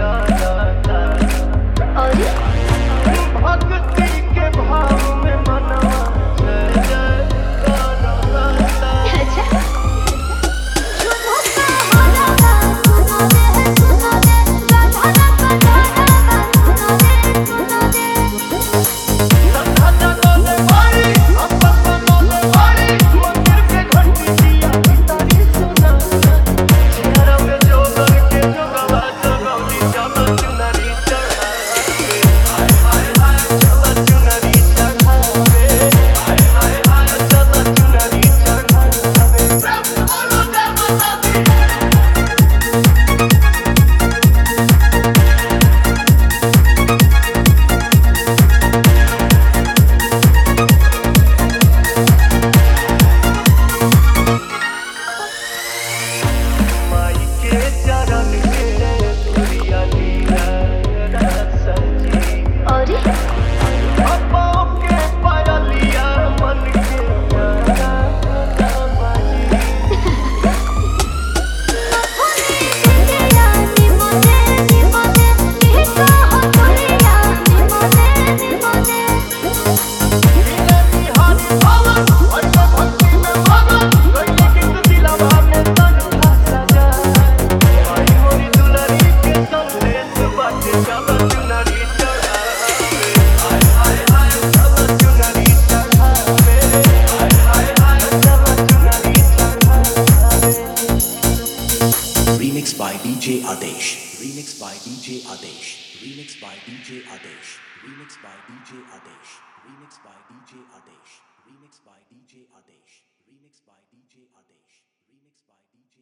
भक्ति के भाव में मनवा जय जय करता। अच्छा संधा जगोले बारी अब्बस बनोले बारी मंदिर के घंटी दिया तारी सुना चेहरा में जोगर के जोगवा जगौली चलो चुनरी चढ़ावे हाय हाय हाय चलो चुनरी चढ़ावे हाय हाय हाय चलो चुनरी चढ़ावे प्रेम से बोलो जय माता दी। माई के चरण के धुरिया लीला सजी अरे अब्बाओ के पायलिया मन के गाना बाजी बिना बिहारी भावन और भक्ति में मगन गइले गीत दिलवा में तन भाषा जाए आई मोरी दुलरी के संदेश बाटे चलो चुनरी चढ़ावे हाय हाय हाय चलो चुनरी चढ़ावे हाय हाय हाय चलो चुनरी चढ़ावे। Remixed by DJ Adesh. Remixed by DJ Adesh. Remixed by DJ Adesh. Remixed by DJ Adesh. Remixed by DJ Adesh. Remixed by DJ Adesh. Remixed by DJ Adesh. Remixed by DJ